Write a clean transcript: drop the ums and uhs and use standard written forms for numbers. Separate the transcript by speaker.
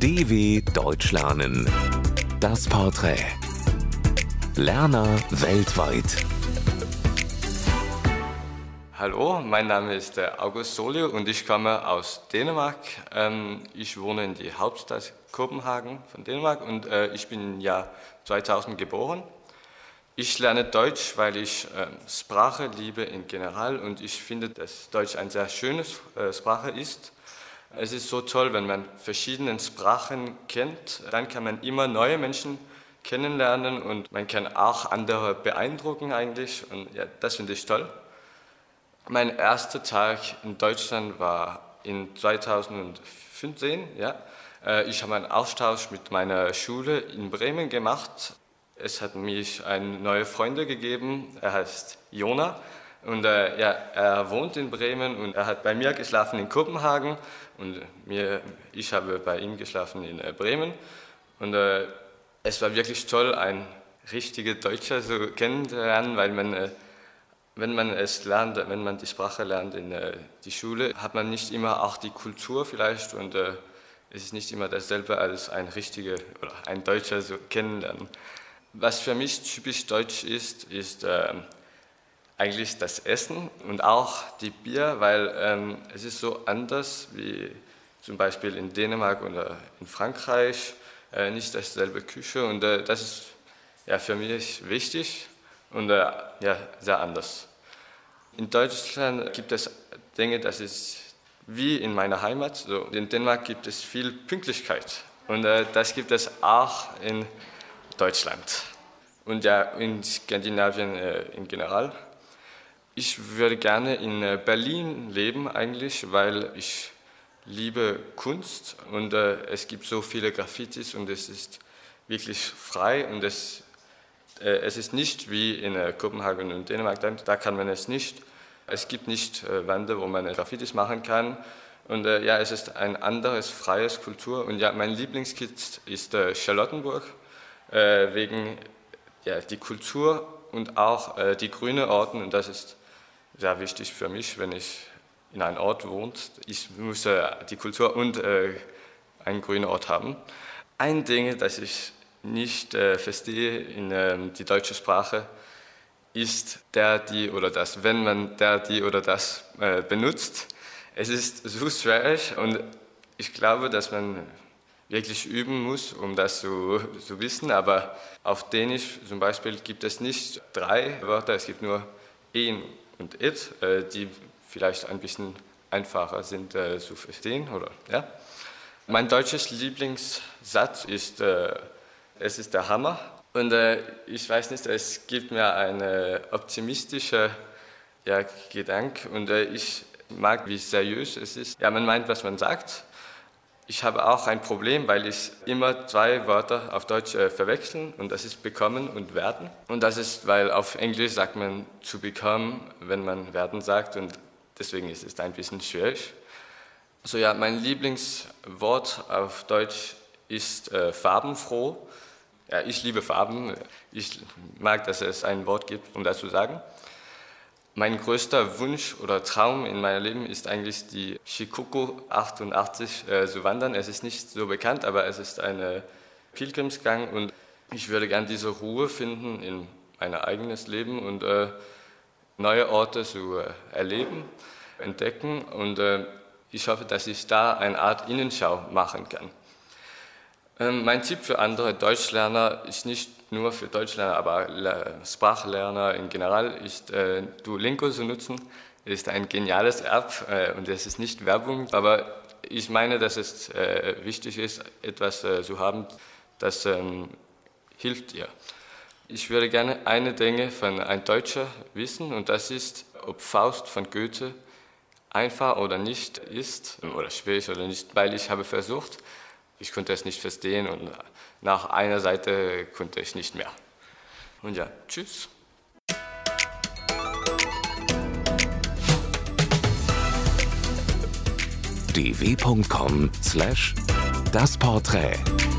Speaker 1: DW Deutsch lernen. Das Porträt. Lerner weltweit.
Speaker 2: Hallo, mein Name ist August Solio und ich komme aus Dänemark. Ich wohne in der Hauptstadt Kopenhagen von Dänemark und ich bin im Jahr 2000 geboren. Ich lerne Deutsch, weil ich Sprache liebe in general und ich finde, dass Deutsch eine sehr schöne Sprache ist. Es ist so toll, wenn man verschiedene Sprachen kennt, dann kann man immer neue Menschen kennenlernen und man kann auch andere beeindrucken eigentlich und ja, das finde ich toll. Mein erster Tag in Deutschland war in 2015. Ja. Ich habe einen Austausch mit meiner Schule in Bremen gemacht. Es hat mich eine neue Freundin gegeben, er heißt Jona und er wohnt in Bremen und er hat bei mir geschlafen in Kopenhagen und ich habe bei ihm geschlafen in Bremen. Und es war wirklich toll, einen richtigen Deutscher so kennenzulernen, weil wenn man es lernt, wenn man die Sprache lernt in die Schule, hat man nicht immer auch die Kultur vielleicht und es ist nicht immer dasselbe als ein richtiger oder ein Deutscher so kennenlernen. Was für mich typisch deutsch ist eigentlich das Essen und auch die Bier, weil es ist so anders wie zum Beispiel in Dänemark oder in Frankreich, nicht dasselbe Küche und das ist ja für mich wichtig und sehr anders. In Deutschland gibt es Dinge, das ist wie in meiner Heimat. So, in Dänemark gibt es viel Pünktlichkeit und das gibt es auch in Deutschland und ja in Skandinavien in general. Ich würde gerne in Berlin leben eigentlich, weil ich liebe Kunst und es gibt so viele Graffitis und es ist wirklich frei und es ist nicht wie in Kopenhagen und Dänemark, da kann man es nicht. Es gibt nicht Wände, wo man Graffitis machen kann. Und es ist ein anderes, freies Kultur. Und ja, mein Lieblingskind ist Charlottenburg, wegen die Kultur und auch die grünen Orten. Und das ist sehr wichtig für mich, wenn ich in einem Ort wohne. Ich muss die Kultur und einen grünen Ort haben. Ein Ding, das ich nicht verstehe in die deutsche Sprache, ist der, die oder das. Wenn man der, die oder das benutzt, es ist so schwierig und ich glaube, dass man wirklich üben muss, um das zu wissen, aber auf Dänisch zum Beispiel gibt es nicht 3 Wörter, es gibt nur ein und et, die vielleicht ein bisschen einfacher sind zu verstehen. Oder, ja. Mein deutsches Lieblingssatz ist es ist der Hammer und ich weiß nicht, es gibt mir einen optimistischen Gedanke und ich mag, wie seriös es ist. Ja, man meint, was man sagt. Ich habe auch ein Problem, weil ich immer 2 Wörter auf Deutsch verwechseln und das ist bekommen und werden. Und das ist, weil auf Englisch sagt man to become, wenn man werden sagt und deswegen ist es ein bisschen schwierig. Also ja, mein Lieblingswort auf Deutsch ist farbenfroh. Ja, ich liebe Farben. Ich mag, dass es ein Wort gibt, um das zu sagen. Mein größter Wunsch oder Traum in meinem Leben ist eigentlich die Shikoku 88 zu wandern. Es ist nicht so bekannt, aber es ist ein Pilgergang und ich würde gerne diese Ruhe finden in mein eigenes Leben und neue Orte zu erleben, entdecken und ich hoffe, dass ich da eine Art Innenschau machen kann. Mein Tipp für andere Deutschlerner ist nicht nur für Deutschlerner, aber Sprachlerner in general ist Duolingo zu nutzen. Es ist ein geniales App und es ist nicht Werbung, aber ich meine, dass es wichtig ist, etwas zu haben, das hilft dir. Ich würde gerne eine Dinge von einem Deutscher wissen und das ist, ob Faust von Goethe einfach oder nicht ist oder schwierig oder nicht, weil ich habe versucht. Ich konnte es nicht verstehen und nach einer Seite konnte ich nicht mehr. Und ja, tschüss.
Speaker 1: dw.com/das Porträt